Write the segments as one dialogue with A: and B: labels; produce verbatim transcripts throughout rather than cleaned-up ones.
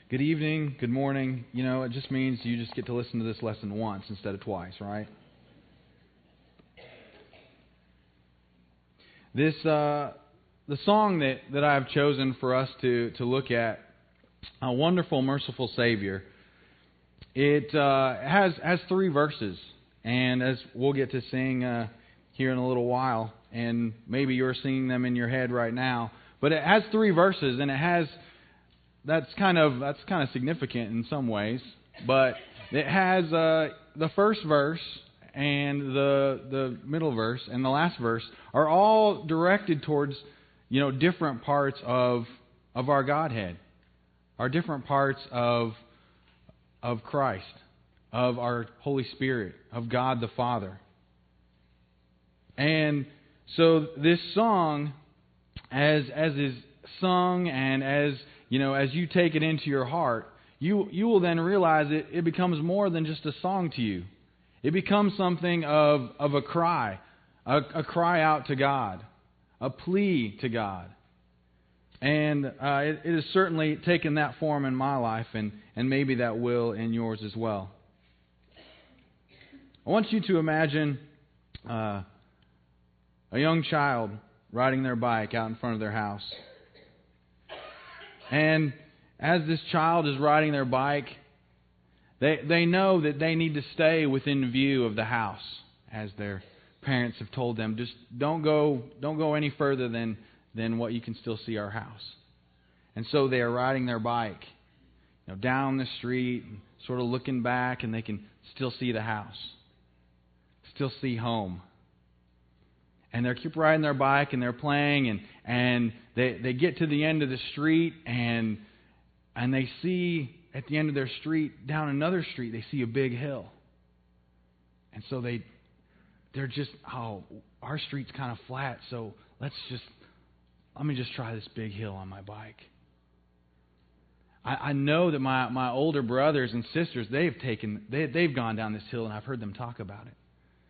A: good evening, good morning. You know, it just means you just get to listen to this lesson once instead of twice, right? This uh, the song that, that I've chosen for us to, to look at, A Wonderful, Merciful Savior, it uh, has has three verses, and as we'll get to sing uh, here in a little while, and maybe you're singing them in your head right now, but it has three verses, and it has that's kind of that's kind of significant in some ways, but it has uh, the first verse and the the middle verse and the last verse are all directed towards, you know, different parts of of our Godhead, are different parts of of Christ, of our Holy Spirit, of God the Father. And so this song, as as is sung and as you know, as you take it into your heart, you you will then realize it, it becomes more than just a song to you. It becomes something of, of a cry, a, a cry out to God, a plea to God. And uh, it, it has certainly taken that form in my life, and, and maybe that will in yours as well. I want you to imagine uh, a young child riding their bike out in front of their house. And as this child is riding their bike, they they know that they need to stay within view of the house, as their parents have told them. Just don't go don't go any further than, than what you can still see our house. And so they are riding their bike, you know, down the street, sort of looking back, and they can still see the house, still see home. And they keep riding their bike, and they're playing, and, and they they get to the end of the street, and and they see at the end of their street, down another street, they see a big hill. And so they they're just, oh, our street's kind of flat, so let's just let me just try this big hill on my bike. I, I know that my, my older brothers and sisters, they've taken they they've gone down this hill, and I've heard them talk about it.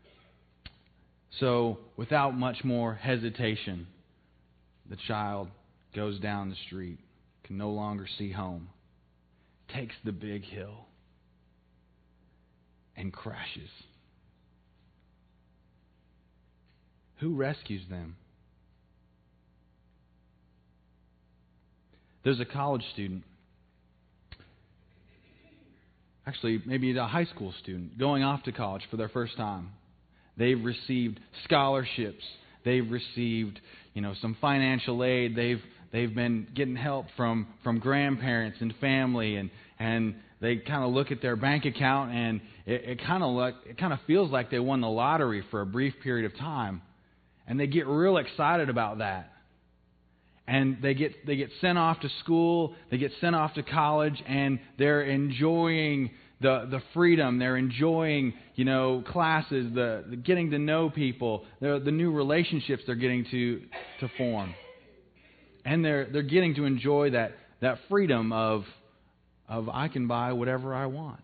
A: So, without much more hesitation, the child goes down the street, can no longer see home, takes the big hill, and crashes. Who rescues them? There's a college student, actually maybe a high school student, going off to college for their first time. They've received scholarships. They've received, you know, some financial aid. They've they've been getting help from, from grandparents and family, and, and they kind of look at their bank account, and it, it kind of like it kind of feels like they won the lottery for a brief period of time, and they get real excited about that. And they get they get sent off to school. They get sent off to college, and they're enjoying the the freedom. They're enjoying, you know, classes, the, the getting to know people, the the new relationships they're getting to to form, and they're they're getting to enjoy that that freedom of of I can buy whatever I want.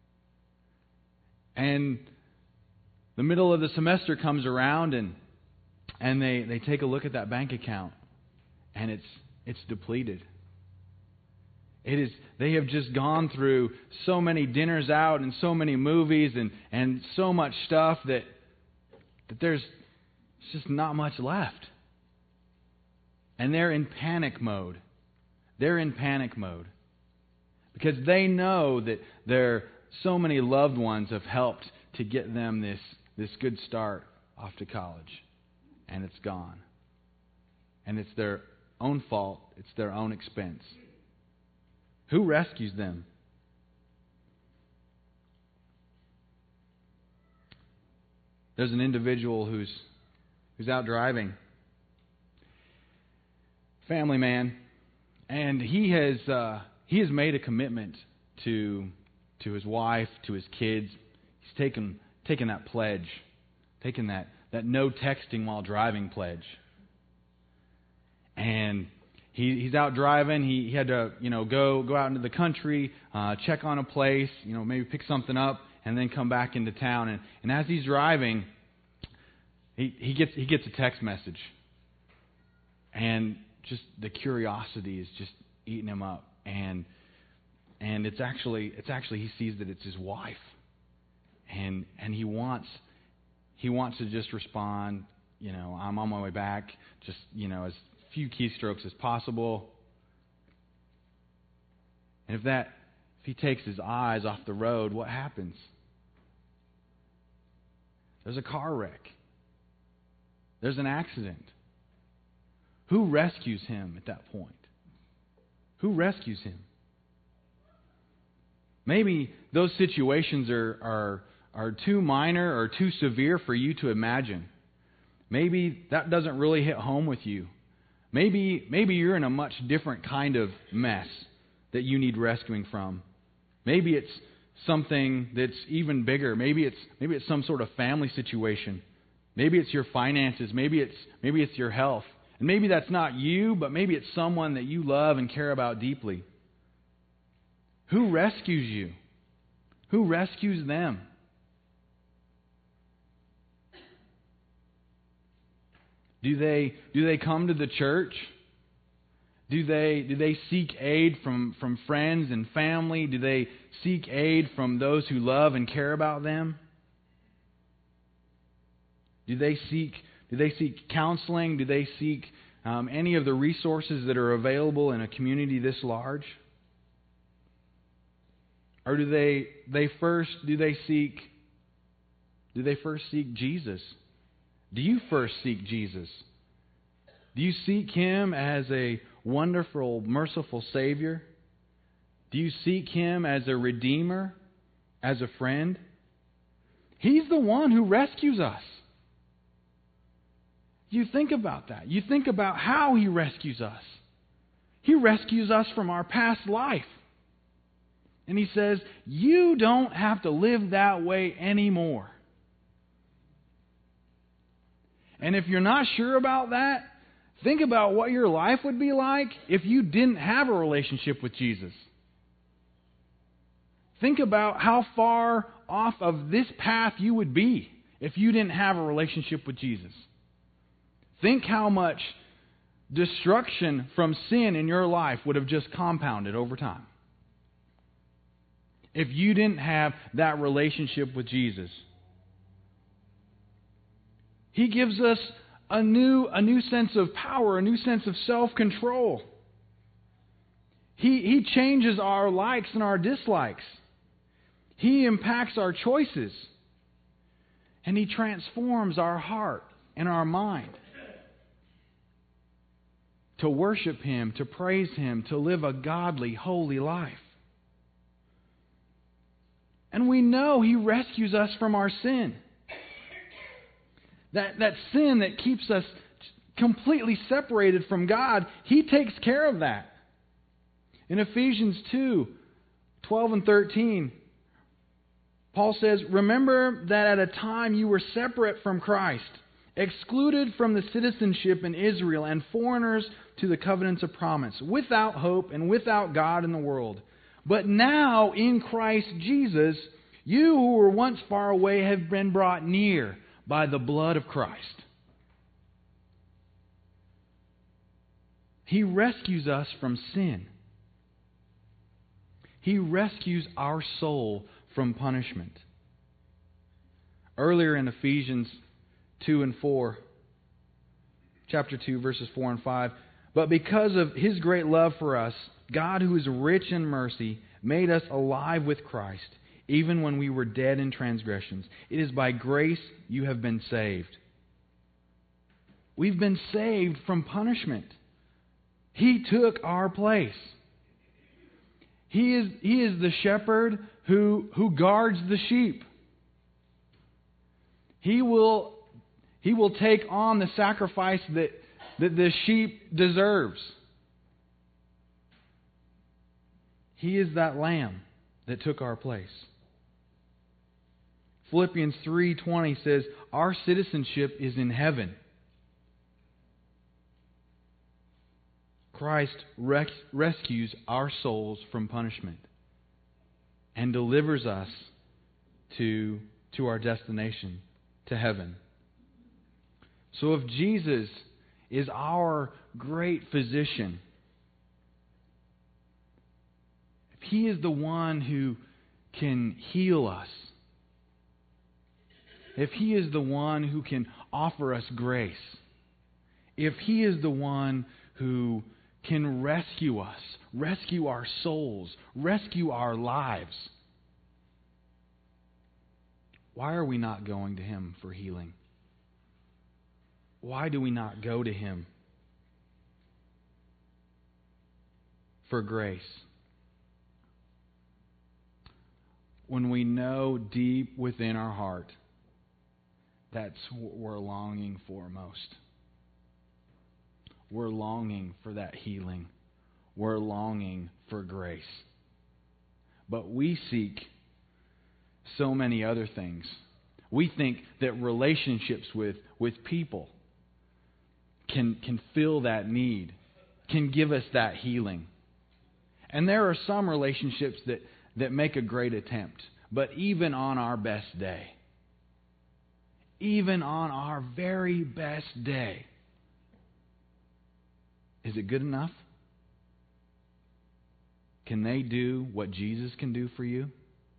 A: And the middle of the semester comes around, and and they, they take a look at that bank account, and it's it's depleted. It is. They have just gone through so many dinners out and so many movies and, and so much stuff that that there's just not much left. And they're in panic mode. They're in panic mode because they know that their so many loved ones have helped to get them this this good start off to college, and it's gone. And it's their own fault. It's their own expense. Who rescues them? There's an individual who's who's out driving, family man, and he has uh, he has made a commitment to to his wife, to his kids. He's taken taken that pledge, taken that that no texting while driving pledge, and He, he's out driving. He, he had to, you know, go go out into the country, uh, check on a place, you know, maybe pick something up, and then come back into town. And, and as he's driving, he, he gets he gets a text message, and just the curiosity is just eating him up. And and it's actually it's actually he sees that it's his wife, and and he wants he wants to just respond, you know, I'm on my way back, just, you know, as few keystrokes as possible. And if that if he takes his eyes off the road, what happens? There's a car wreck. There's an accident. Who rescues him at that point? Who rescues him? Maybe those situations are, are, are too minor or too severe for you to imagine. Maybe that doesn't really hit home with you. Maybe, maybe you're in a much different kind of mess that you need rescuing from. Maybe it's something that's even bigger. Maybe it's maybe it's some sort of family situation. Maybe it's your finances. Maybe it's maybe it's your health. And maybe that's not you, but maybe it's someone that you love and care about deeply. Who rescues you? Who rescues them? Do they do they come to the church? Do they do they seek aid from, from friends and family? Do they seek aid from those who love and care about them? Do they seek do they seek counseling? Do they seek um, any of the resources that are available in a community this large? Or do they they first do they seek do they first seek Jesus? Do you first seek Jesus? Do you seek Him as a wonderful, merciful Savior? Do you seek Him as a Redeemer, as a friend? He's the one who rescues us. You think about that. You think about how He rescues us. He rescues us from our past life. And He says, you don't have to live that way anymore. And if you're not sure about that, think about what your life would be like if you didn't have a relationship with Jesus. Think about how far off of this path you would be if you didn't have a relationship with Jesus. Think how much destruction from sin in your life would have just compounded over time if you didn't have that relationship with Jesus. He gives us a new, a new sense of power, a new sense of self-control. He, he changes our likes and our dislikes. He impacts our choices. And He transforms our heart and our mind to worship Him, to praise Him, to live a godly, holy life. And we know He rescues us from our sin. That, that sin that keeps us completely separated from God, He takes care of that. In Ephesians two, twelve and thirteen, Paul says, remember that at a time you were separate from Christ, excluded from the citizenship in Israel and foreigners to the covenants of promise, without hope and without God in the world. But now in Christ Jesus, you who were once far away have been brought near by the blood of Christ. He rescues us from sin. He rescues our soul from punishment. Earlier in Ephesians two and four, chapter two, verses four and five, but because of His great love for us, God, who is rich in mercy, made us alive with Christ, even when we were dead in transgressions. It is by grace you have been saved. We've been saved from punishment. He took our place. He is, he is the shepherd who, who guards the sheep. He will, he will take on the sacrifice that, that the sheep deserves. He is that lamb that took our place. Philippians three twenty says, our citizenship is in heaven. Christ res- rescues our souls from punishment and delivers us to, to our destination, to heaven. So if Jesus is our great physician, if He is the one who can heal us, if He is the one who can offer us grace, if He is the one who can rescue us, rescue our souls, rescue our lives, why are we not going to Him for healing? Why do we not go to Him for grace? When we know deep within our heart that's what we're longing for most. We're longing for that healing. We're longing for grace. But we seek so many other things. We think that relationships with, with people can, can fill that need, can give us that healing. And there are some relationships that, that make a great attempt. But even on our best day, even on our very best day, is it good enough? Can they do what Jesus can do for you?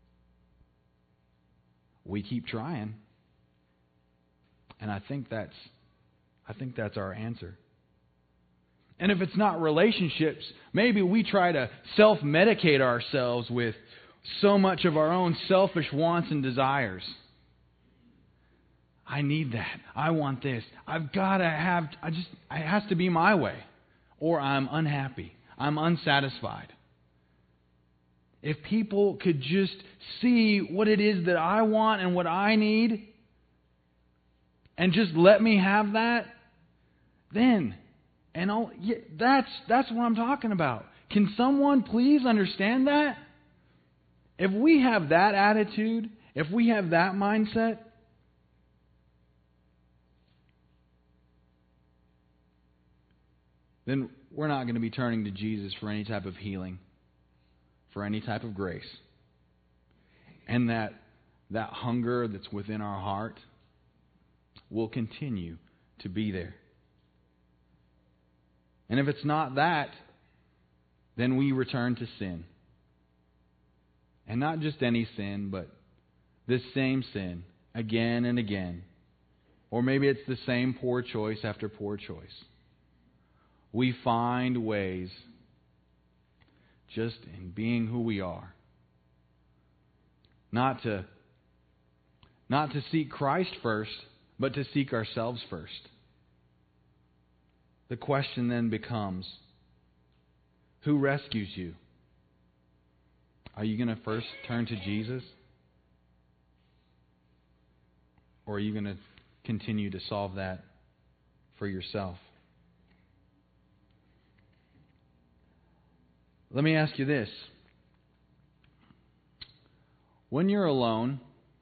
A: We keep trying. And I think that's I think that's our answer. And if it's not relationships, maybe we try to self-medicate ourselves with so much of our own selfish wants and desires. I need that. I want this. I've got to have, I just, it has to be my way. Or I'm unhappy. I'm unsatisfied. If people could just see what it is that I want and what I need, and just let me have that, then, and all, yeah, that's that's what I'm talking about. Can someone please understand that? If we have that attitude, if we have that mindset, then we're not going to be turning to Jesus for any type of healing, for any type of grace. And that that hunger that's within our heart will continue to be there. And if it's not that, then we return to sin. And not just any sin, but this same sin again and again. Or maybe it's the same poor choice after poor choice. We find ways, just in being who we are, not to, not to seek Christ first, but to seek ourselves first. The question then becomes, who rescues you? Are you going to first turn to Jesus? Or are you going to continue to solve that for yourself? Let me ask you this. When you're alone,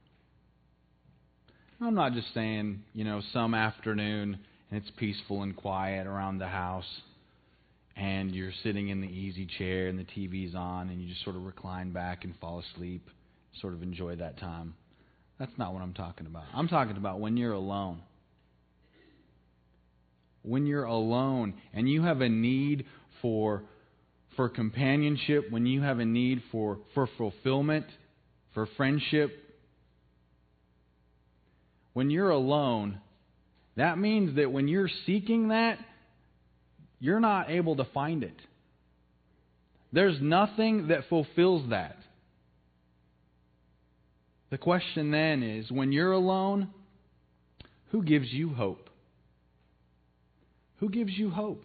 A: I'm not just saying, you know, some afternoon and it's peaceful and quiet around the house and you're sitting in the easy chair and the T V's on and you just sort of recline back and fall asleep, sort of enjoy that time. That's not what I'm talking about. I'm talking about when you're alone. When you're alone and you have a need for for companionship, when you have a need for, for fulfillment, for friendship, when you're alone, that means that when you're seeking that, you're not able to find it. There's nothing that fulfills that. The question then is, when you're alone, who gives you hope? Who gives you hope?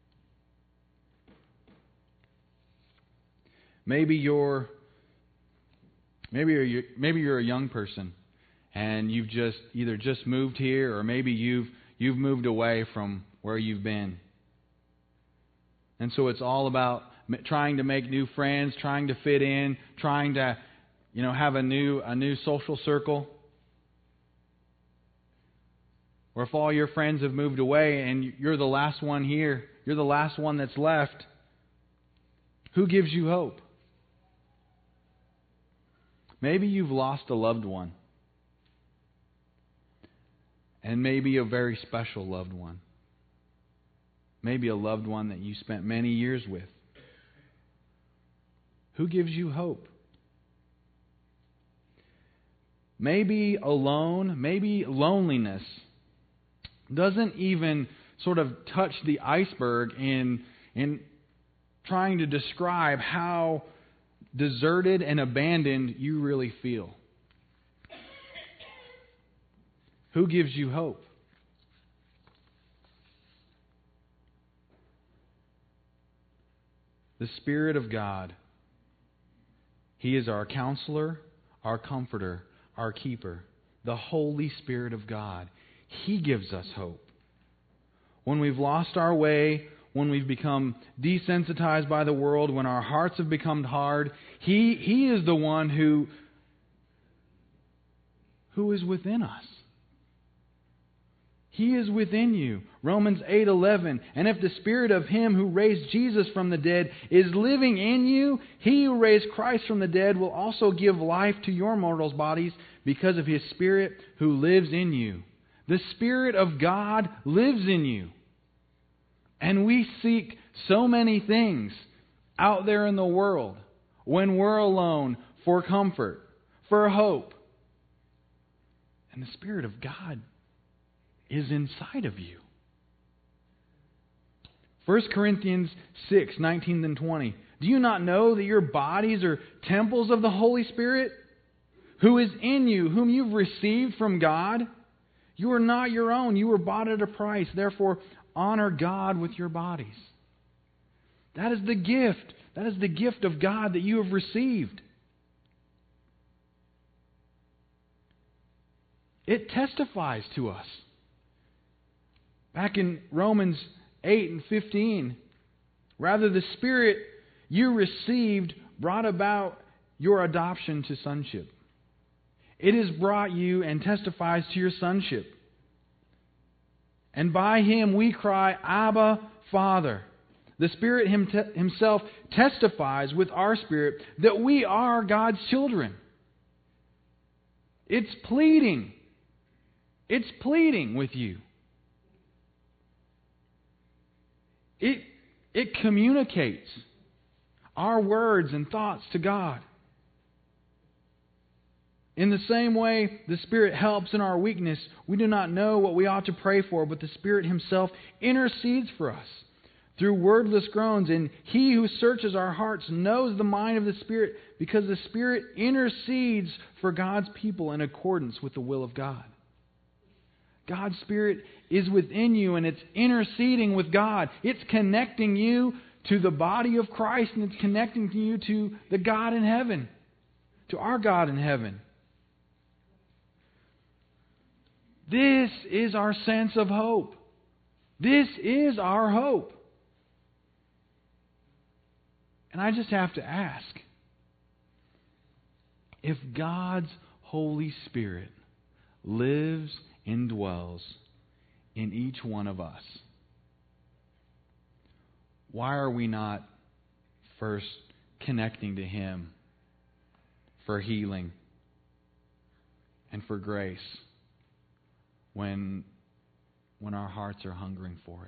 A: Maybe you're maybe you're maybe you're a young person and you've just either just moved here or maybe you've you've moved away from where you've been. And so it's all about trying to make new friends, trying to fit in, trying to, you know, have a new a new social circle. Or if all your friends have moved away and you're the last one here, you're the last one that's left, who gives you hope? Maybe you've lost a loved one. And maybe a very special loved one. Maybe a loved one that you spent many years with. Who gives you hope? Maybe alone, maybe loneliness doesn't even sort of touch the iceberg in, in trying to describe how deserted and abandoned you really feel. Who gives you hope? The Spirit of God. He is our counselor, our comforter, our keeper. The Holy Spirit of God. He gives us hope. When we've lost our way, when we've become desensitized by the world, when our hearts have become hard, He, he is the one who, who is within us. He is within you. Romans eight eleven. And if the Spirit of Him who raised Jesus from the dead is living in you, He who raised Christ from the dead will also give life to your mortal bodies because of His Spirit who lives in you. The Spirit of God lives in you. And we seek so many things out there in the world when we're alone for comfort, for hope. And the Spirit of God is inside of you. First Corinthians six, nineteen and twenty. Do you not know that your bodies are temples of the Holy Spirit, who is in you, whom you've received from God? You are not your own. You were bought at a price. Therefore, honor God with your bodies. That is the gift. That is the gift of God that you have received. It testifies to us. Back in Romans eight and fifteen, rather the Spirit you received brought about your adoption to sonship. It has brought you and testifies to your sonship. And by Him we cry, Abba, Father. The Spirit Himself testifies with our spirit that we are God's children. It's pleading. It's pleading with you. It, it communicates our words and thoughts to God. In the same way the Spirit helps in our weakness, we do not know what we ought to pray for, but the Spirit Himself intercedes for us through wordless groans. And He who searches our hearts knows the mind of the Spirit, because the Spirit intercedes for God's people in accordance with the will of God. God's Spirit is within you, and it's interceding with God. It's connecting you to the body of Christ, and it's connecting you to the God in heaven, to our God in heaven. This is our sense of hope. This is our hope. And I just have to ask, if God's Holy Spirit lives and dwells in each one of us, why are we not first connecting to Him for healing and for grace when, when our hearts are hungering for it?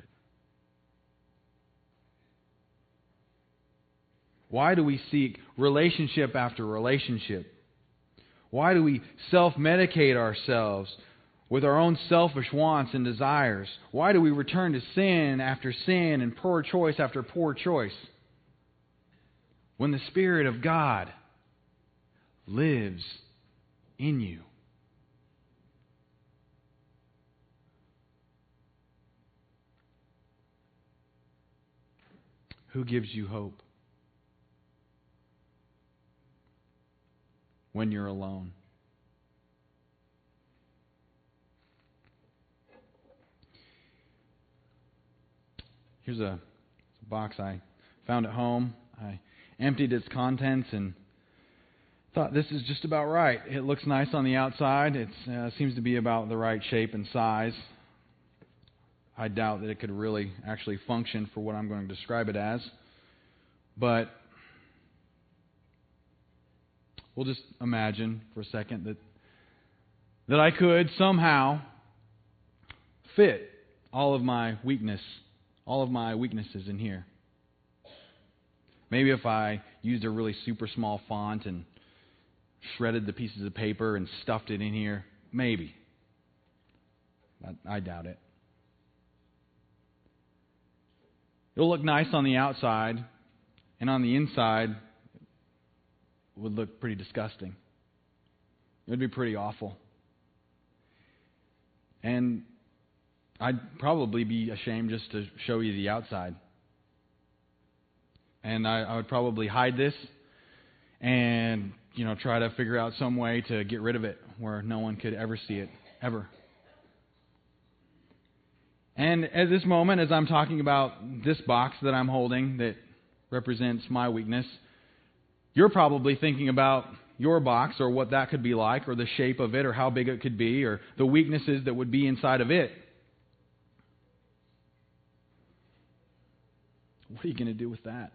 A: Why do we seek relationship after relationship? Why do we self-medicate ourselves with our own selfish wants and desires? Why do we return to sin after sin and poor choice after poor choice when the Spirit of God lives in you? Who gives you hope when you're alone? Here's a box I found at home. I emptied its contents and thought, this is just about right. It looks nice on the outside. It uh, seems to be about the right shape and size. I doubt that it could really actually function for what I'm going to describe it as. But we'll just imagine for a second that that I could somehow fit all of my weakness, all of my weaknesses in here. Maybe if I used a really super small font and shredded the pieces of paper and stuffed it in here, maybe. But I doubt it. It'll look nice on the outside, and on the inside, it would look pretty disgusting. It would be pretty awful. And I'd probably be ashamed just to show you the outside. And I, I would probably hide this and, you know, try to figure out some way to get rid of it where no one could ever see it, ever. And at this moment, as I'm talking about this box that I'm holding that represents my weakness, you're probably thinking about your box or what that could be like or the shape of it or how big it could be or the weaknesses that would be inside of it. What are you going to do with that?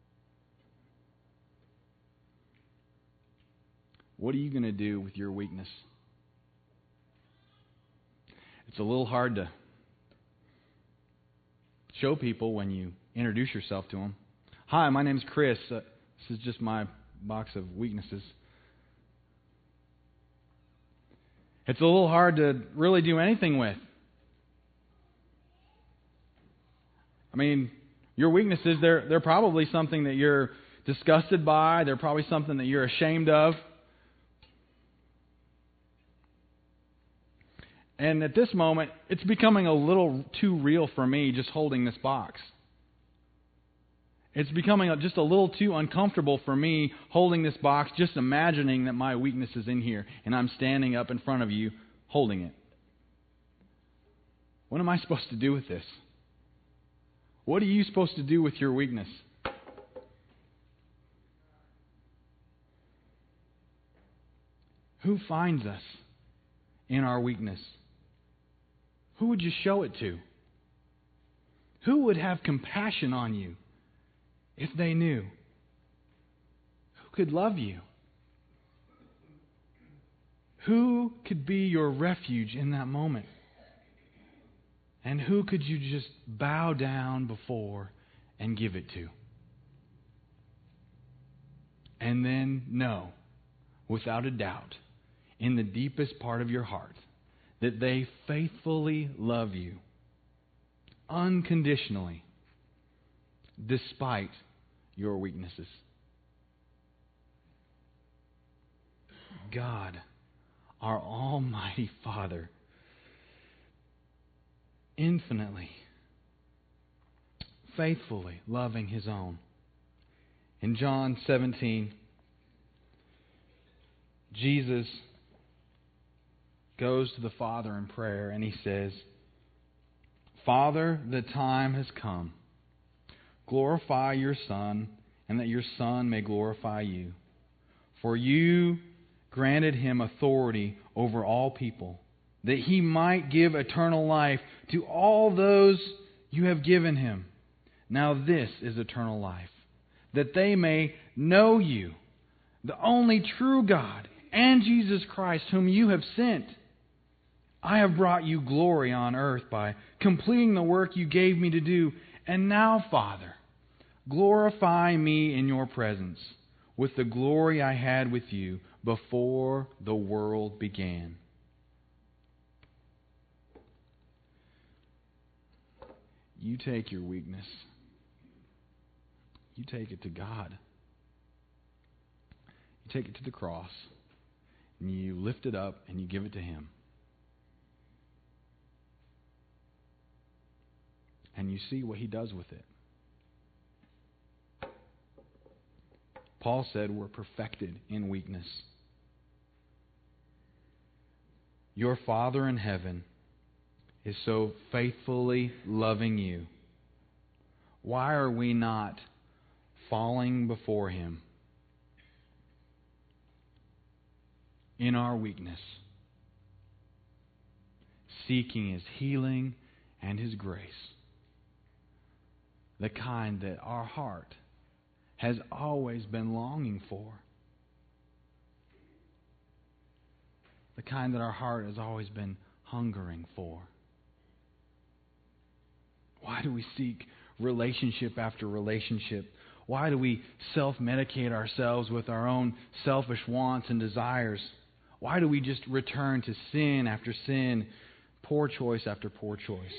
A: What are you going to do with your weakness? It's a little hard to show people when you introduce yourself to them. Hi, my name's Chris. Uh, this is just my box of weaknesses. It's a little hard to really do anything with. I mean, your weaknesses, they're, they're probably something that you're disgusted by. They're probably something that you're ashamed of. And at this moment, it's becoming a little too real for me just holding this box. It's becoming just a little too uncomfortable for me holding this box, just imagining that my weakness is in here and I'm standing up in front of you holding it. What am I supposed to do with this? What are you supposed to do with your weakness? Who finds us in our weakness? Who would you show it to? Who would have compassion on you if they knew? Who could love you? Who could be your refuge in that moment? And who could you just bow down before and give it to? And then know, without a doubt, in the deepest part of your heart, that they faithfully love you, unconditionally, despite your weaknesses. God, our Almighty Father, infinitely, faithfully loving His own. In John seventeen, Jesus goes to the Father in prayer and He says, Father, the time has come. Glorify your Son, and that your Son may glorify you. For you granted Him authority over all people, that He might give eternal life to all those you have given Him. Now this is eternal life, that they may know you, the only true God, and Jesus Christ, whom you have sent. I have brought you glory on earth by completing the work you gave me to do. And now, Father, glorify me in your presence with the glory I had with you before the world began. You take your weakness. You take it to God. You take it to the cross. And you lift it up and you give it to Him. And you see what He does with it. Paul said we're perfected in weakness. Your Father in heaven is so faithfully loving you. Why are we not falling before Him in our weakness, seeking His healing and His grace? The kind that our heart has always been longing for. The kind that our heart has always been hungering for. Why do we seek relationship after relationship? Why do we self-medicate ourselves with our own selfish wants and desires? Why do we just return to sin after sin, poor choice after poor choice?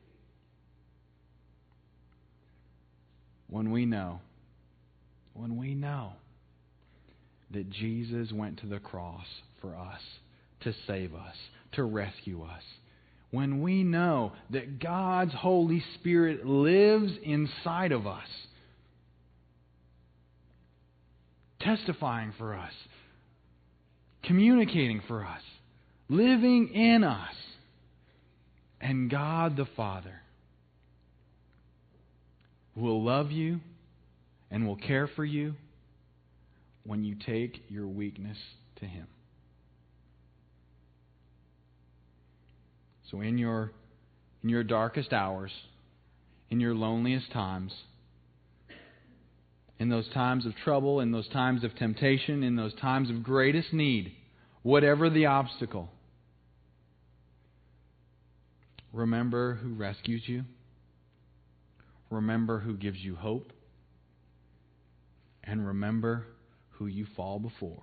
A: When we know, when we know that Jesus went to the cross for us, to save us, to rescue us. When we know that God's Holy Spirit lives inside of us, testifying for us, communicating for us, living in us, and God the Father will love you and will care for you when you take your weakness to Him. So in your in your darkest hours, in your loneliest times, in those times of trouble, in those times of temptation, in those times of greatest need, whatever the obstacle, remember who rescues you. Remember who gives you hope. And remember who you fall before.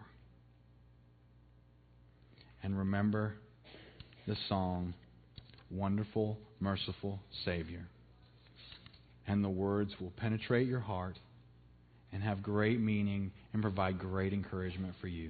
A: And remember the song, Wonderful, Merciful Savior. And the words will penetrate your heart and have great meaning and provide great encouragement for you.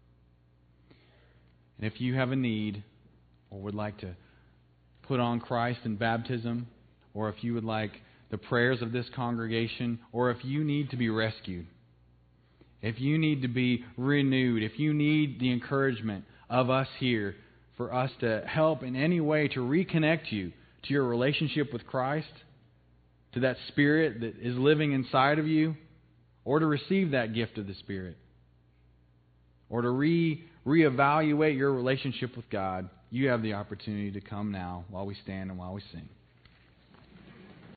A: And if you have a need or would like to put on Christ in baptism, or if you would like the prayers of this congregation, or if you need to be rescued, if you need to be renewed, if you need the encouragement of us here for us to help in any way to reconnect you to your relationship with Christ, to that Spirit that is living inside of you, or to receive that gift of the Spirit, or to re reevaluate your relationship with God, you have the opportunity to come now while we stand and while we sing.